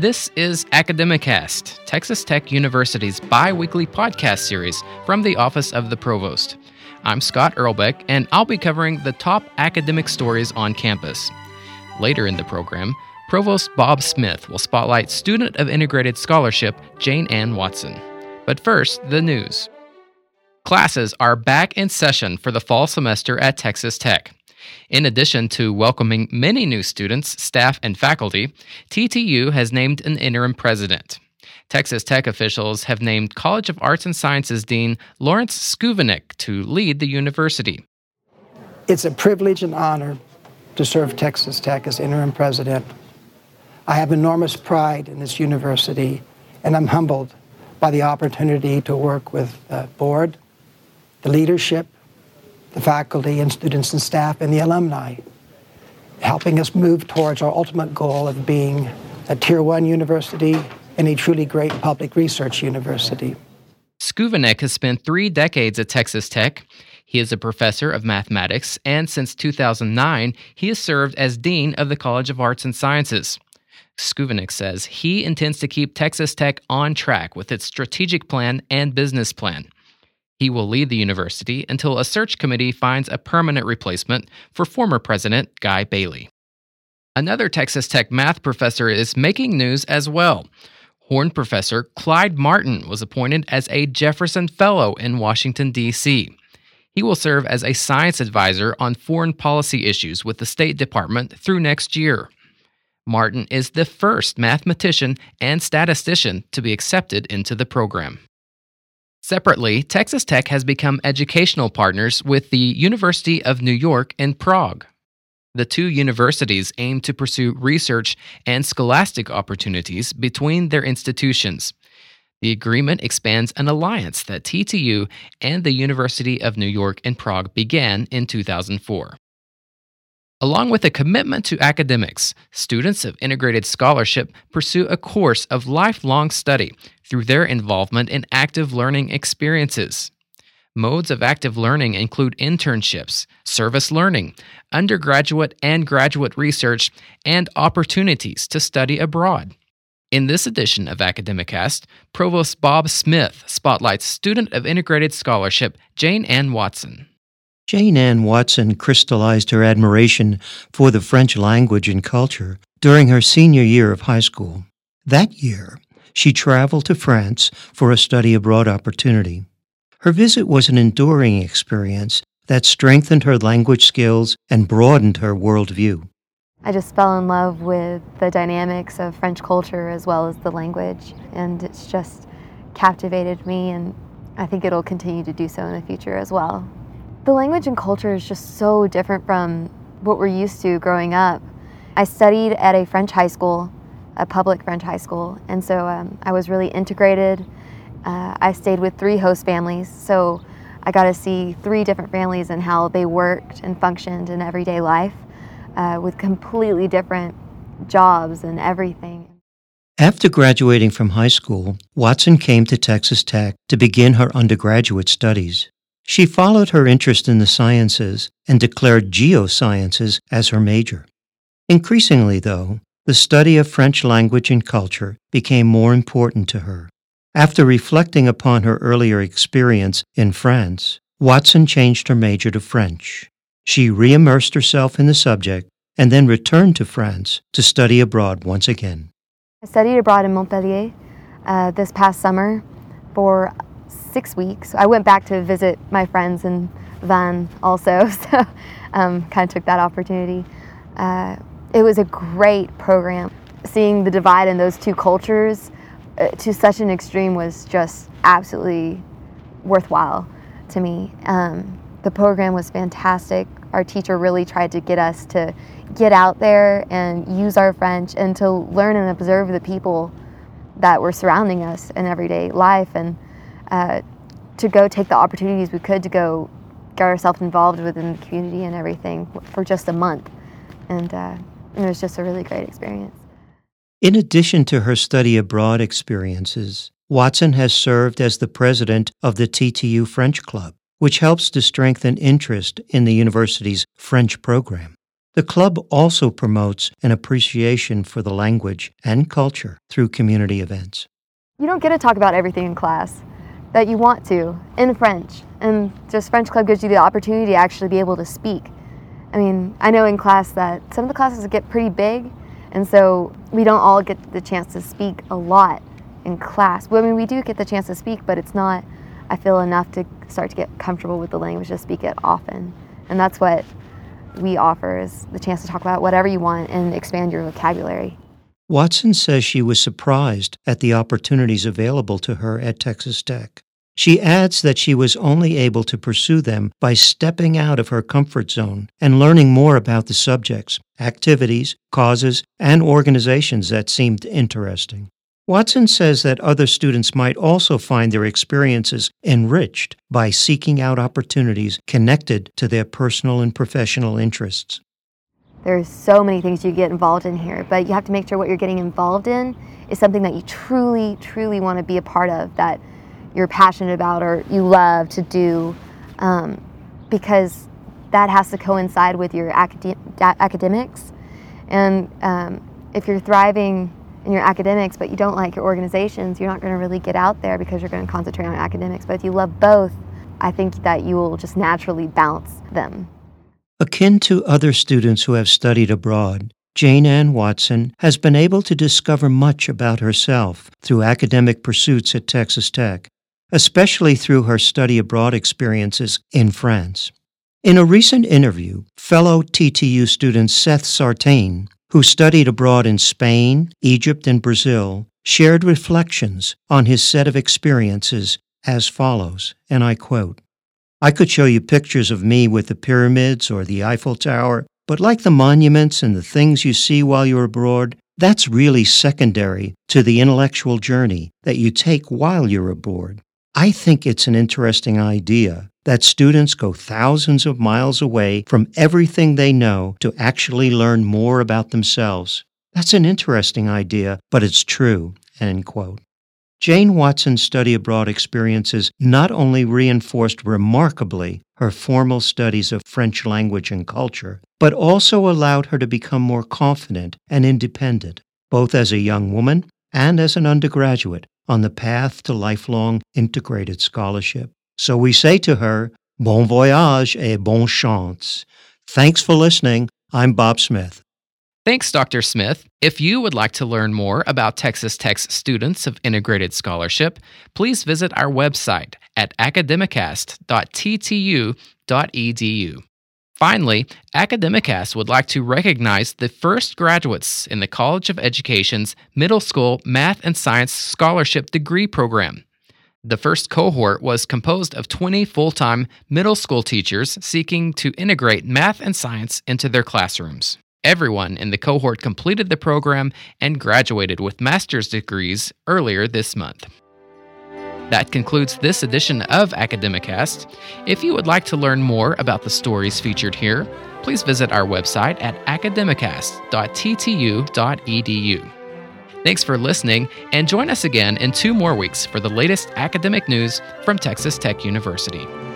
This is Academicast, Texas Tech University's bi-weekly podcast series from the Office of the Provost. I'm Scott Earlbeck, and I'll be covering the top academic stories on campus. Later in the program, Provost Bob Smith will spotlight student of Integrated Scholarship Jane Ann Watson. But first, the news. Classes are back in session for the fall semester at Texas Tech. In addition to welcoming many new students, staff, and faculty, TTU has named an interim president. Texas Tech officials have named College of Arts and Sciences Dean Lawrence Skuvenek to lead the university. It's a privilege and honor to serve Texas Tech as interim president. I have enormous pride in this university, and I'm humbled by the opportunity to work with the board, the leadership, the faculty and students and staff, and the alumni, helping us move towards our ultimate goal of being a Tier 1 university and a truly great public research university. Skuvenek has spent 3 decades at Texas Tech. He is a professor of mathematics, and since 2009, he has served as dean of the College of Arts and Sciences. Skuvenek says he intends to keep Texas Tech on track with its strategic plan and business plan. He will lead the university until a search committee finds a permanent replacement for former president Guy Bailey. Another Texas Tech math professor is making news as well. Horn professor Clyde Martin was appointed as a Jefferson Fellow in Washington, D.C. He will serve as a science advisor on foreign policy issues with the State Department through next year. Martin is the first mathematician and statistician to be accepted into the program. Separately, Texas Tech has become educational partners with the University of New York in Prague. The two universities aim to pursue research and scholastic opportunities between their institutions. The agreement expands an alliance that TTU and the University of New York in Prague began in 2004. Along with a commitment to academics, students of Integrated Scholarship pursue a course of lifelong study through their involvement in active learning experiences. Modes of active learning include internships, service learning, undergraduate and graduate research, and opportunities to study abroad. In this edition of Academicast, Provost Bob Smith spotlights student of Integrated Scholarship Jane Ann Watson. Jane Ann Watson crystallized her admiration for the French language and culture during her senior year of high school. That year, she traveled to France for a study abroad opportunity. Her visit was an enduring experience that strengthened her language skills and broadened her worldview. I just fell in love with the dynamics of French culture as well as the language, and it's just captivated me, and I think it'll continue to do so in the future as well. The language and culture is just so different from what we're used to growing up. I studied at a French high school, a public French high school, and so I was really integrated. I stayed with 3 host families, so I got to see 3 different families and how they worked and functioned in everyday life with completely different jobs and everything. After graduating from high school, Watson came to Texas Tech to begin her undergraduate studies. She followed her interest in the sciences and declared geosciences as her major. Increasingly, though, the study of French language and culture became more important to her. After reflecting upon her earlier experience in France, Watson changed her major to French. She re-immersed herself in the subject and then returned to France to study abroad once again. I studied abroad in Montpellier this past summer for 6 weeks. I went back to visit my friends in Vannes also, so kind of took that opportunity. It was a great program. Seeing the divide in those 2 cultures to such an extreme was just absolutely worthwhile to me. The program was fantastic. Our teacher really tried to get us to get out there and use our French and to learn and observe the people that were surrounding us in everyday life, and to go take the opportunities we could to go get ourselves involved within the community and everything for just a month. And it was just a really great experience. In addition to her study abroad experiences, Watson has served as the president of the TTU French Club, which helps to strengthen interest in the university's French program. The club also promotes an appreciation for the language and culture through community events. You don't get to talk about everything in class that you want to in French, and just French Club gives you the opportunity to actually be able to speak. I mean, I know in class that some of the classes get pretty big, and so we don't all get the chance to speak a lot in class. Well, I mean, we do get the chance to speak, but it's not, I feel, enough to start to get comfortable with the language to speak it often. And that's what we offer, is the chance to talk about whatever you want and expand your vocabulary. Watson says she was surprised at the opportunities available to her at Texas Tech. She adds that she was only able to pursue them by stepping out of her comfort zone and learning more about the subjects, activities, causes, and organizations that seemed interesting. Watson says that other students might also find their experiences enriched by seeking out opportunities connected to their personal and professional interests. There's so many things you get involved in here, but you have to make sure what you're getting involved in is something that you truly, truly want to be a part of, that you're passionate about or you love to do, because that has to coincide with your academics. And if you're thriving in your academics but you don't like your organizations, you're not going to really get out there because you're going to concentrate on academics. But if you love both, I think that you will just naturally balance them. Akin to other students who have studied abroad, Jane Ann Watson has been able to discover much about herself through academic pursuits at Texas Tech, especially through her study abroad experiences in France. In a recent interview, fellow TTU student Seth Sartain, who studied abroad in Spain, Egypt, and Brazil, shared reflections on his set of experiences as follows, and I quote, "I could show you pictures of me with the pyramids or the Eiffel Tower, but like the monuments and the things you see while you're abroad, that's really secondary to the intellectual journey that you take while you're abroad. I think it's an interesting idea that students go thousands of miles away from everything they know to actually learn more about themselves. That's an interesting idea, but it's true," end quote. Jane Watson's study abroad experiences not only reinforced remarkably her formal studies of French language and culture, but also allowed her to become more confident and independent, both as a young woman and as an undergraduate on the path to lifelong integrated scholarship. So we say to her, bon voyage et bonne chance. Thanks for listening. I'm Bob Smith. Thanks, Dr. Smith. If you would like to learn more about Texas Tech's Students of Integrated Scholarship, please visit our website at academicast.ttu.edu. Finally, Academicast would like to recognize the first graduates in the College of Education's Middle School Math and Science Scholarship Degree Program. The first cohort was composed of 20 full-time middle school teachers seeking to integrate math and science into their classrooms. Everyone in the cohort completed the program and graduated with master's degrees earlier this month. That concludes this edition of Academicast. If you would like to learn more about the stories featured here, please visit our website at academicast.ttu.edu. Thanks for listening, and join us again in 2 more weeks for the latest academic news from Texas Tech University.